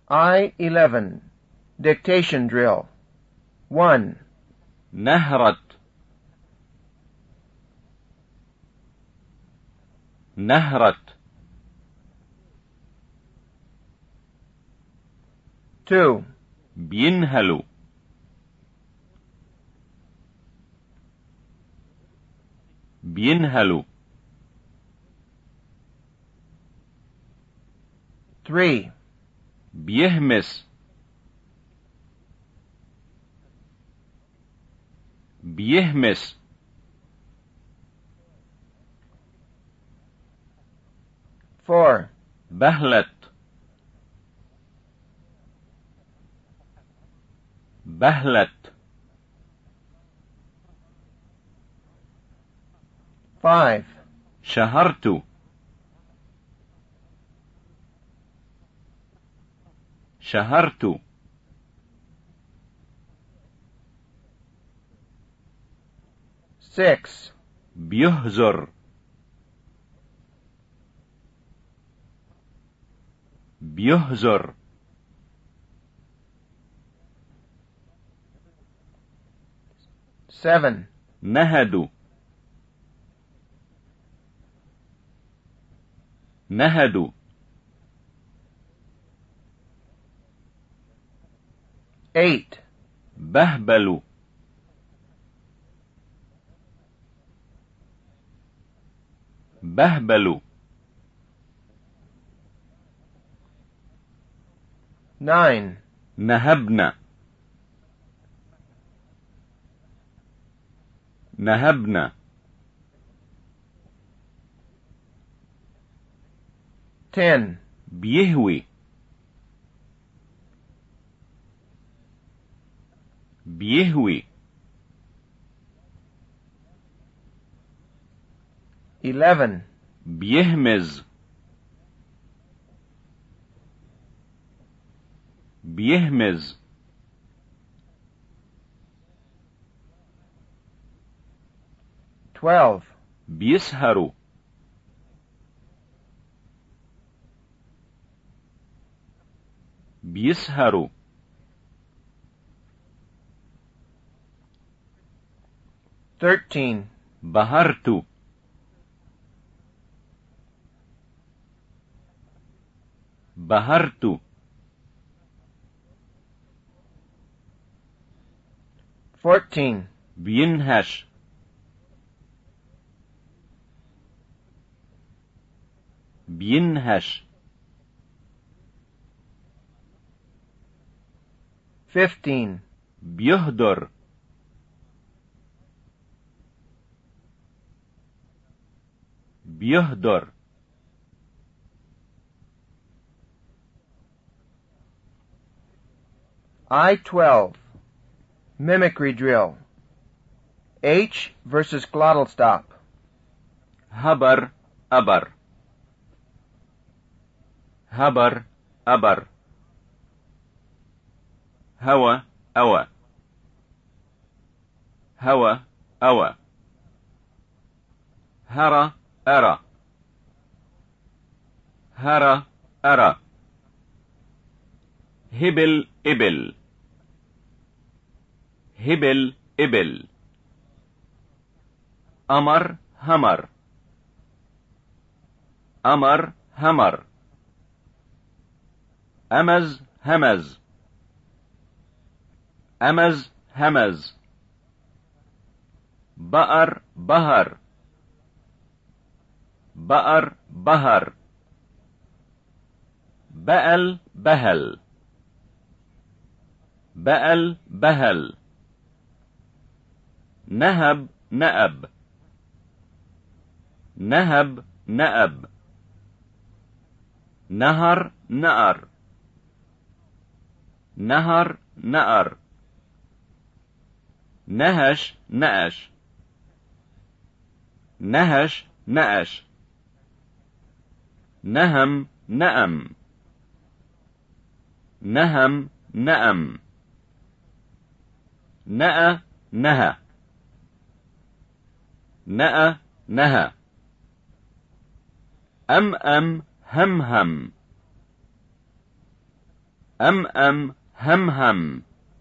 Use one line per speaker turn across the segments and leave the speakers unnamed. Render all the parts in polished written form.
I-11 Dictation Drill 1.
نهرت نهرت
2.
بينهلوا بينهلوا
3.
بيهمس بيهمس
4.
بهلت بهلت
5.
شهرت شهرت
6.
بيهزر بيهزر
7.
نهدوا نهدوا
8.
بهبلوا بهبلوا
9.
نهبنا نهبنا
10.
بيهوي بيهوي
11.
بيهمز بيهمز
12.
بيسهروا بيسهروا
13.
بهرت بهرت
14.
بينهش بينهش
15.
بيهدر بيهدر
12. Mimicry Drill H versus glottal stop.
هبر أبر هبر أبر هوى أوى هوى أوى هرى أرى هرى أرى هبل إبل هبل إبل أمر همر أمر همر أمز همز أمز همز بأر بهر بأر بهر بأل بهل بأل بهل نهب نأب نهب نأب نهر نأر نهر نأر نهش نأش نهش نأش نهم نأم نهم نأم نأى نهى نأى نهى أم هم هم أم هم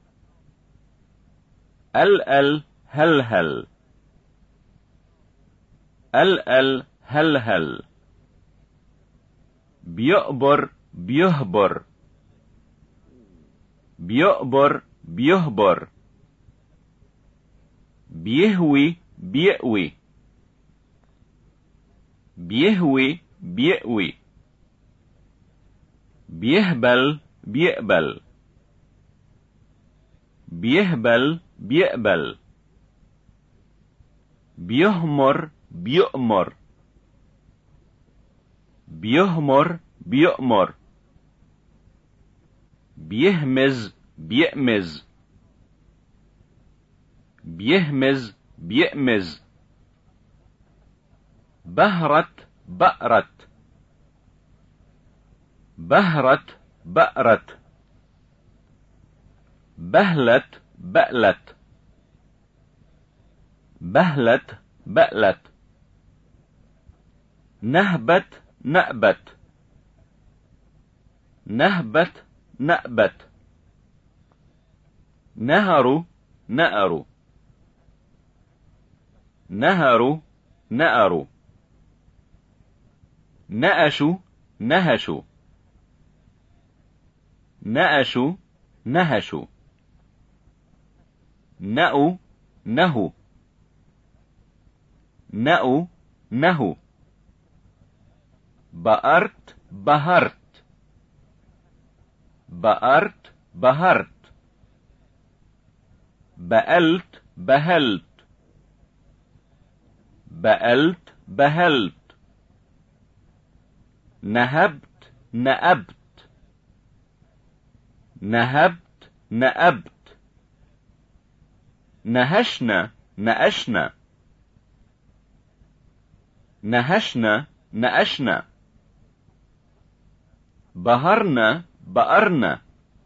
ال هل هل بيؤبر بيهبر بيهبر بيهوي بيأوي بيهبل بيقبل بيقبل بيهمر بيؤمر بيؤمر بيهمز بيأمز بيأمز بهرت بأرت بهلت بألت نهبت نأبت نهر نأر نأش نهش نأو نهو بأرت بهرت بألت بهلت نهبت نأبت نهشنا نأشنا بهرنا بأرنا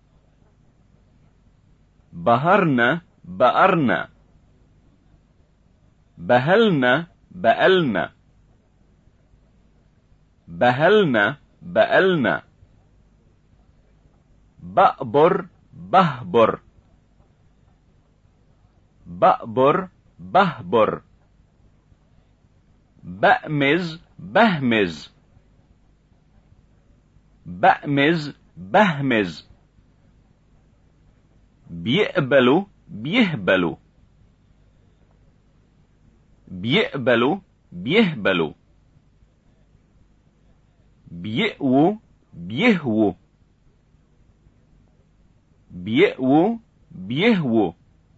بهلنا بألنا بأبر بهبر بأمز بهمز بيقبل بيهبل بيئو بيهوو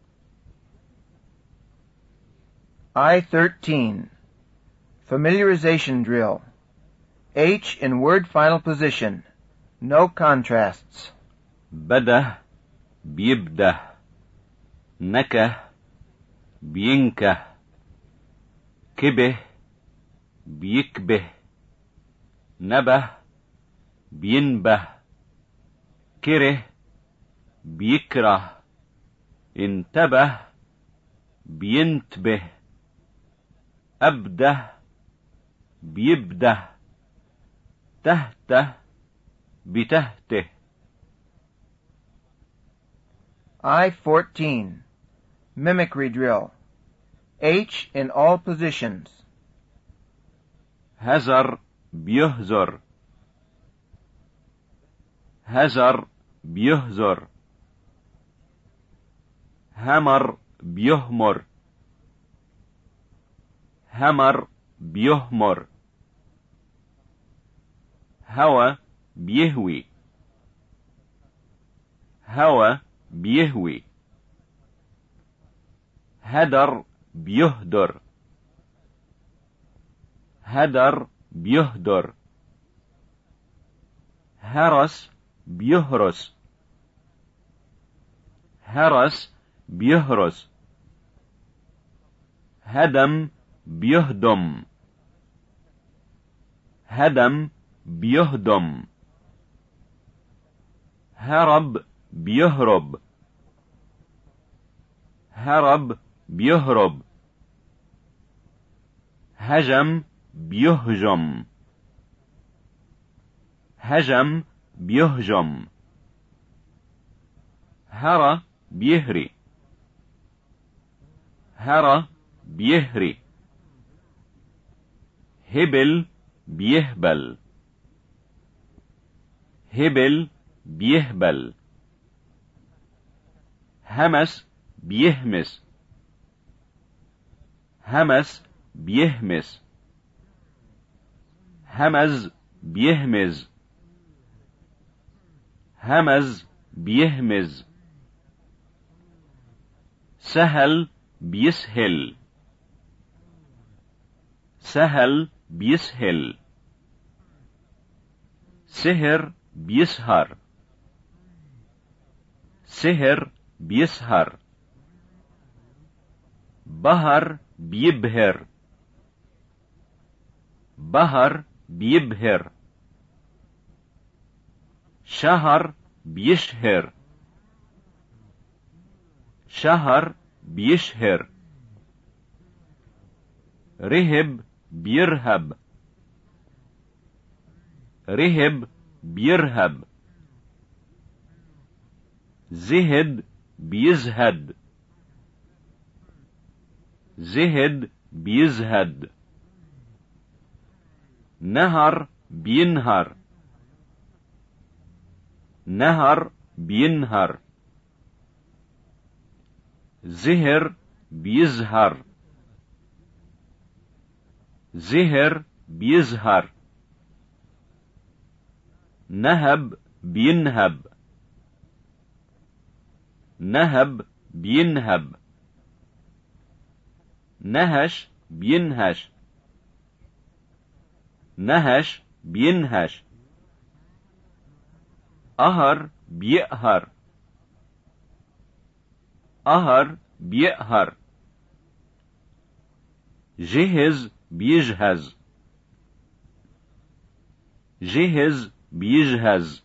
I-13. Familiarization drill. H in word final position. No contrasts.
بده بيبده نكه بينكه كبه بيكبه نبه بينبه كره بيكره انتبه بينتبه أبده بيبده تهته بتهته
I-14. Mimicry drill. H in all positions.
هزر بيهزر همر بيهمر هوى بيهوي هدر بيهدر هرس بيهرس هدم بيهدم هرب بيهرب هجم بيهجم هرى بيهري هرى بيهري هبل بيهبل هبل بيهبل همس بيهمس همس بيهمس همز بيهمز همز بيهمز سهل بيسهل سهل بيسهل سهر بيسهر سهر بيسهر بهر بيبهر بهر بيبهر شهر بيشهر شهر بيشهر رهب بيرهب رهب بيرهب زهد بيزهد زهد بيزهد نهر بينهر نهر بينهر زهر بيزهر زهر بيزهر نهب بينهب نهب بينهب نهش بينهش نهش بينهش أهر بيأهر أهر بيأهر جهز بيجهز جهز بيجهز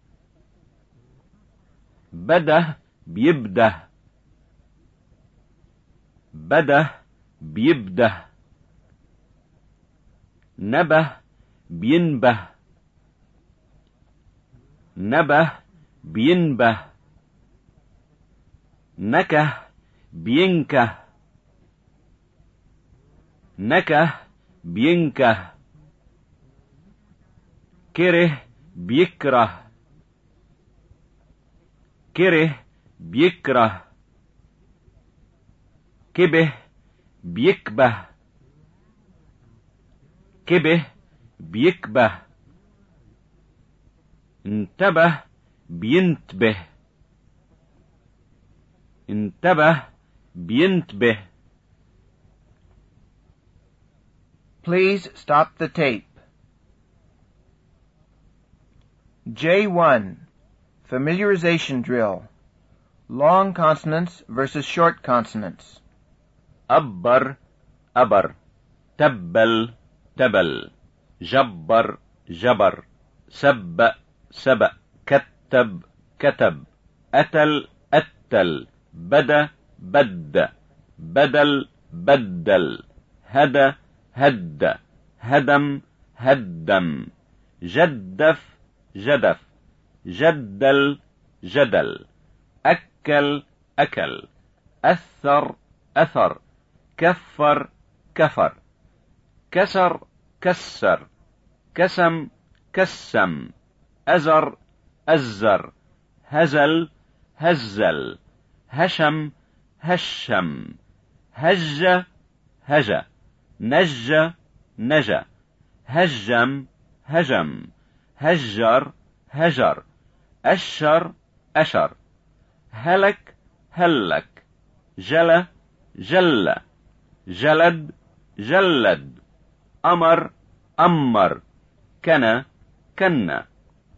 بده بيبده بده بيبده نبه بينبه نبه بينبه نكه بينكه نكه بينكه كره بيكره كره بيكره كبه بيكبه كبه بيكبه انتبه بينتبه انتبه بينتبه.
Please stop the tape. J1. Familiarization drill. Long consonants versus short consonants.
أبر أبر تبل تبل جبر جبر سب سبأ كتب كتب أتل أتل بدا بد بدل بدل هدى هد هدم هدم جدف جدف جدل جدل أكل أكل أثر أثر كفر كفر كسر كسر كسم كسم أزر أزر هزل هزل هشم هشم هج هج نج نج هجم هجم هجر هجر أشر أشر هلك هلك جل جل جلد جلد أمر أمر كنا كنا.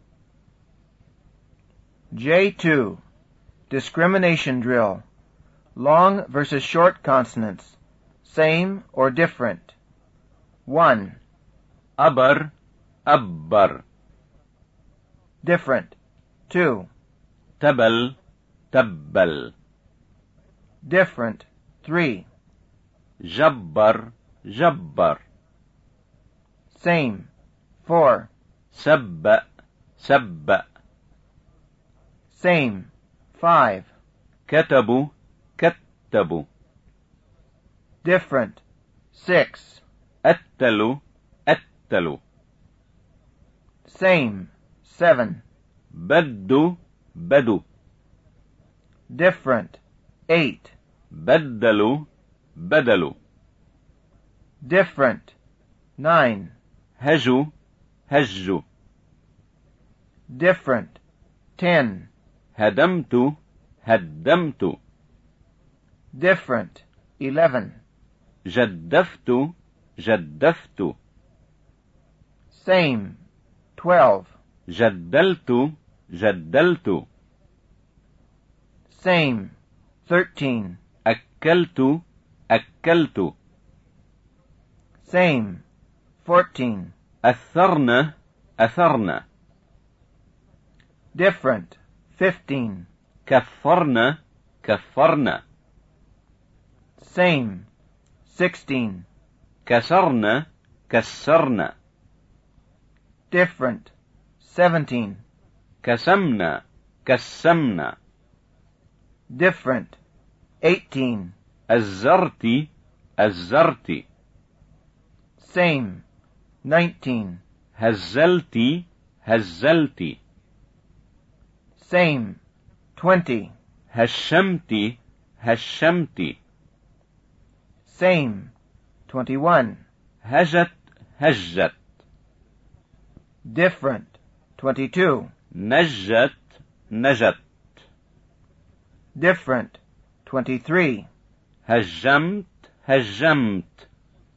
J2. Discrimination drill. Long versus short consonants. Same or different. 1.
أبر أبر
Different. 2.
تبل تبل
Different. 3.
جبر جبر
Same. 4.
سبأ سبأ
Same. 5.
كتبوا كتبوا
Different. 6.
أتلوا أتلوا
Same. 7.
بدوا بدوا
Different. 8.
بدلوا بدلوا
Different. 9.
هجوا هجوا
Different. 10.
هدمت هدمت
Different. 11.
جدفت جدفت
Same. 12.
جدلت جدلت
Same. 13.
أكلت أكلت
Same. 14.
أثرنا أثرنا
Different. 15.
كفرنا كفرنا
Same. 16.
كسرنا كسرنا
Different. 17.
كسمنا كسمنا
Different. 18.
الزرت الزرت
Same. 19.
هزلت هزلت
Same. 20.
هشمت هشمت
Same. 21.
هجت هجت
Different. 22.
نجت نجت
Different. 23.
هجمت هجمت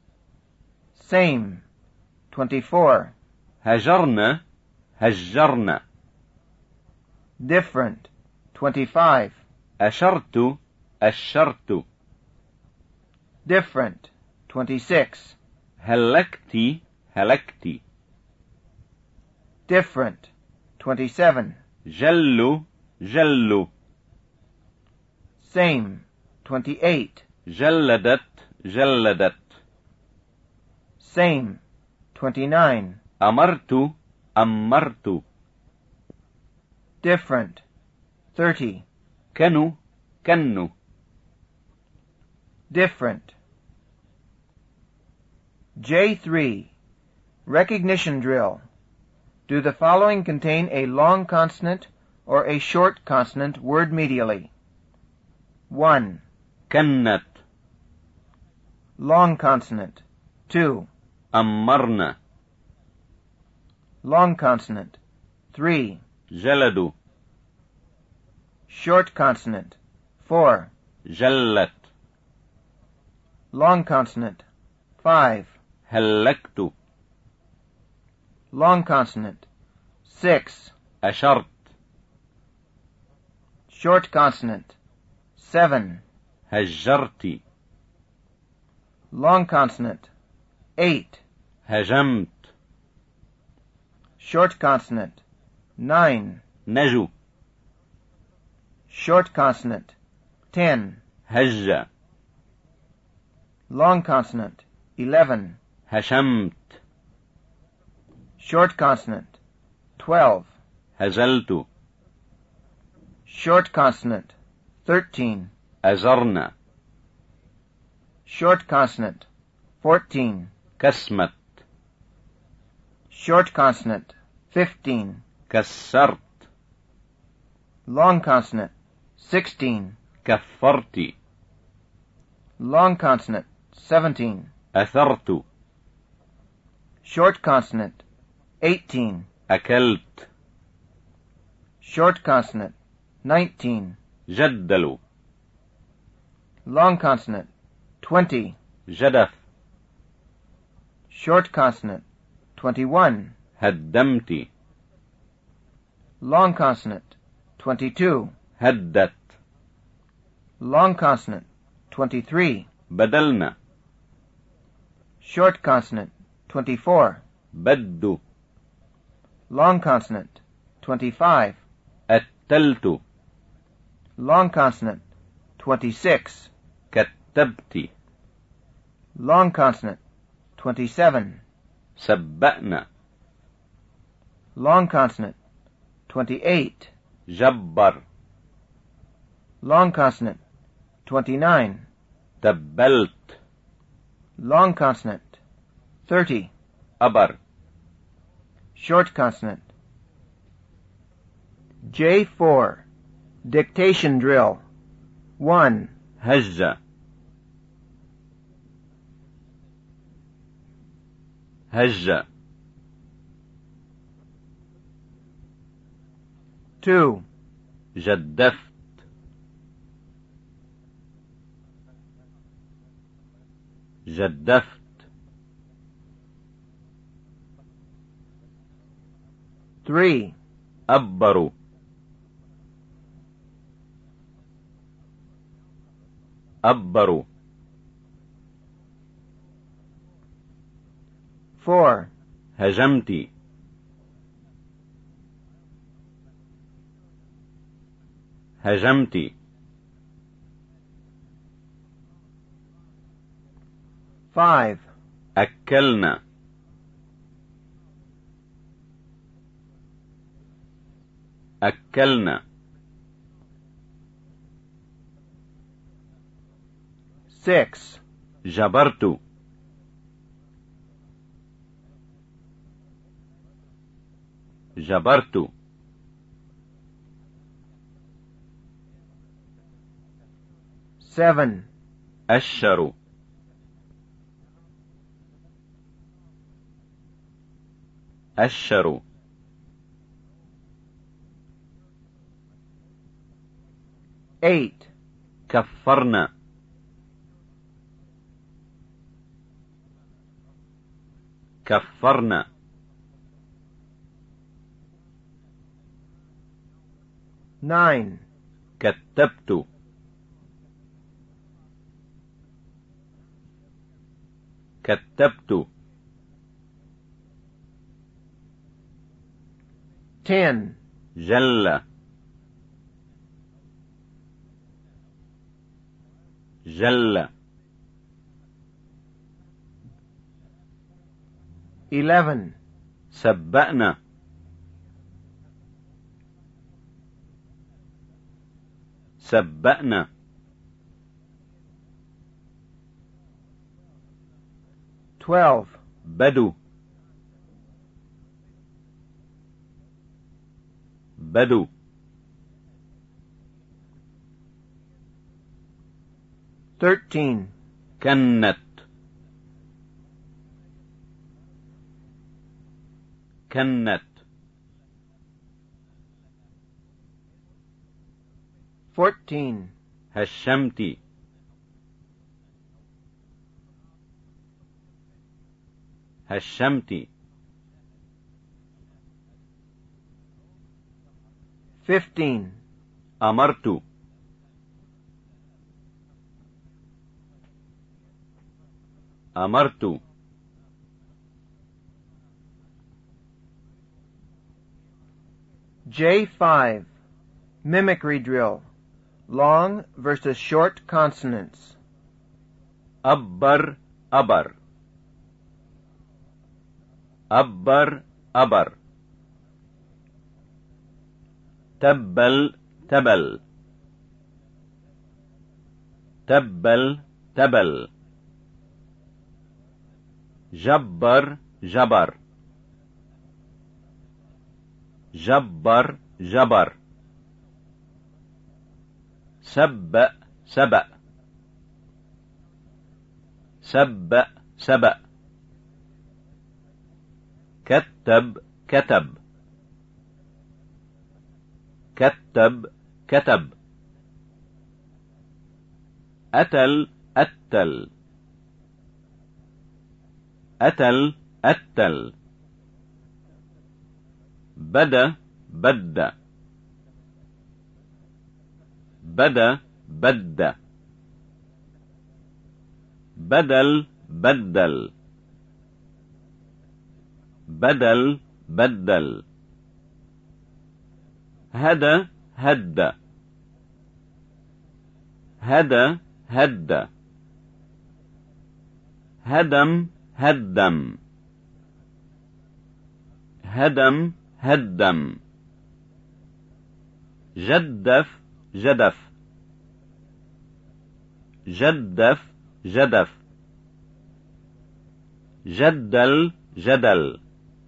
Same. 24.
هجرنا هجرنا
Different. 25.
أشرت أشرت
Different. 26.
هلكت هلكت
Different. 27.
جلوا جلوا
Same. 28.
جلدت جلدت
Same. 29.
أمرت أمرت
Different. 30.
كنوا كنوا
Different. J3. Recognition drill. Do the following contain a long consonant or a short consonant word medially? 1.
كنت
Long consonant. 2.
أمرنا
Long consonant. 3.
جلدوا
Short consonant. 4.
جلت
Long consonant. 5.
هلكت
Long consonant. 6.
أشرت
Short consonant. 7.
هجرت
Long consonant. 8.
هجمت
Short consonant. 9.
نجوا
Short consonant. 10.
هج
Long consonant. 11.
هشمت
Short consonant. 12.
هزلت
Short consonant. 13.
أزرنا
Short consonant. 14.
كسمت
Short consonant. 15.
كسرت
Long consonant. 16.
كفرت
Long consonant. 17.
أثرت
Short consonant. 18.
أكلت
Short consonant. 19.
جدلوا
Long consonant. 20.
جدف
Short consonant. 21.
هدمت
Long consonant. 22.
هدت
Long consonant. 23.
بدلنا
Short consonant. 24.
بدوا
Long consonant. 25.
أتلت
Long consonant. 26.
كتبت
Long consonant. 27.
سبأنا
Long consonant. 28.
جبر
long consonant. 29.
تبلت.
Long consonant. 30.
أبر.
Short consonant. J4. Dictation drill. 1.
هج. هج.
2.
جدفت. جدفت.
3.
أبروا. أبروا.
4.
هجمتي. هجمتي.
5.
أكلنا. أكلنا.
6.
جبرت. جبرت.
7.
أشروا. أشروا.
8.
كفرنا. كفرنا.
9.
كتبت. كتبت.
10.
جل. جل.
11.
سبأنا. سبأنا.
12.
بدو. بدو.
13.
كنت. كنت.
14.
هشمتي. هشمتي.
15.
أمرت. أمرت.
J5. Mimicry drill. Long versus short consonants.
أبر. أبر. أبر. أبر. تبل. تبل. تبل. تبل. جبر. جبر. جبر. جبر. سبأ. سبأ. سبأ. سبأ. كتب. كتب. كتب. كتب. أتل. أتل. أتل. أتل. بدا. بد. بدا. بد. بدل. بدل. بدل. بدل. هدى. هدى. هدى. هدى. هدم. هدم. هدم. هدم. جدف. جدف. جدف جدف جدل جدل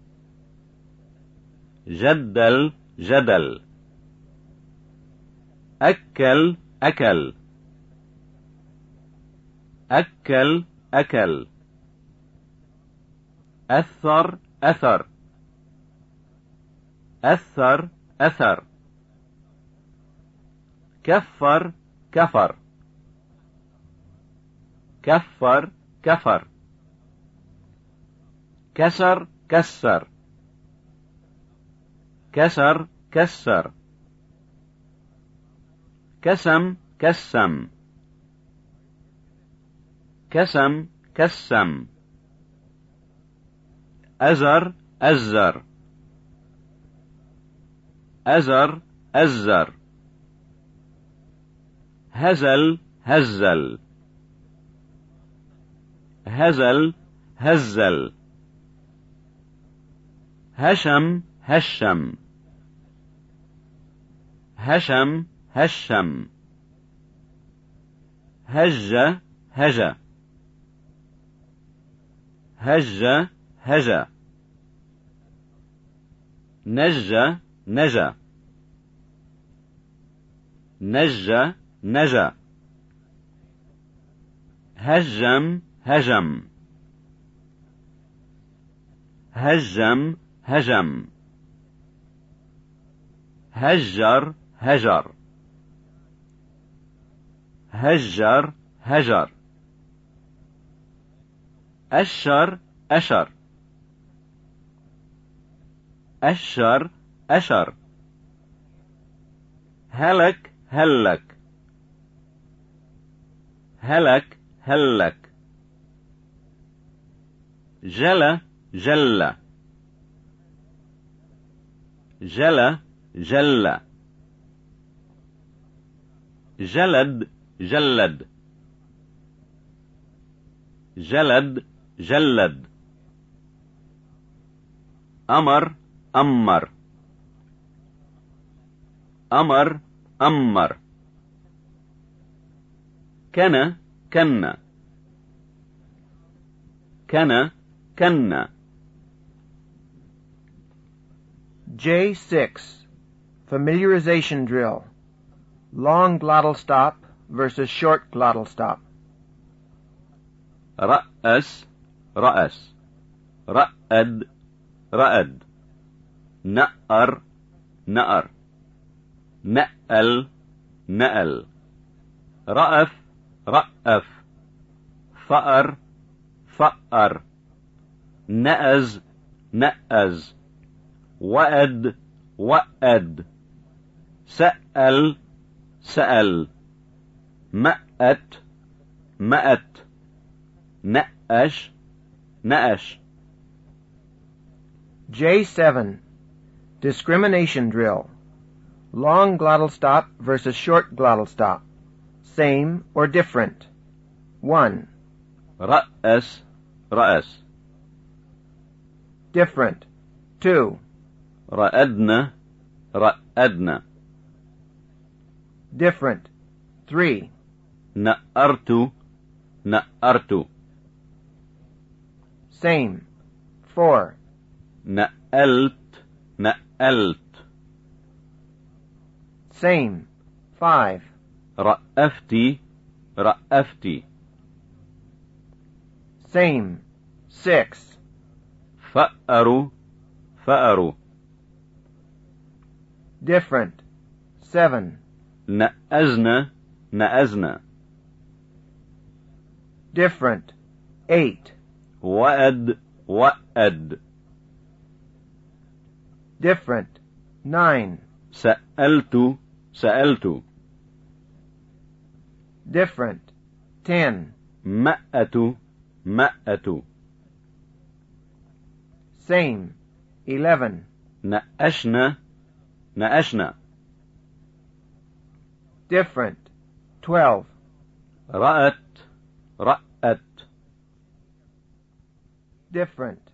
جدل جدل أكل أكل أكل أكل أثر أثر أثر أثر كفر كفر كفر كفر كسر كسر كسر كسر كسم كسم كسم كسم أزر أزر أزر أزر هزل هزل هزل هزل هشم هشم هشم هشم هج هج هج هج نج نج نج نج هجم هجم هجم هجم هجر هجر هجر هجر أشر أشر أشر أشر هلك هلك هلك هلك جل جل جل جل جلد جلد جلد جلد أمر أمر أمر أمر كان كن كان كن
J6. Familiarization drill. Long glottal stop versus short glottal stop.
رأس رأس رأد رأد نأر نأر نأل نأل رأف رأف فأر فأر نأز نأز وأد وأد سأل سأل مأت مأت نأش نأش
J7. Discrimination drill. Long glottal stop versus short glottal stop. Same or different. 1.
رأس رأس
Different. 2.
رأدنا رأدنا
Different. 3.
نأرت نأرت
Same. 4.
نألت نألت
Same. 5.
رأفتي رأفتي
Same. 6.
فأروا فأروا
Different. 7.
نأزنا نأزنا
Different. 8.
وأد وأد
Different. 9.
سألت سألت
Different. 10.
مأت مأت
Same. 11.
نأشنا نأشنا
Different. 12.
رأت رأت
Different.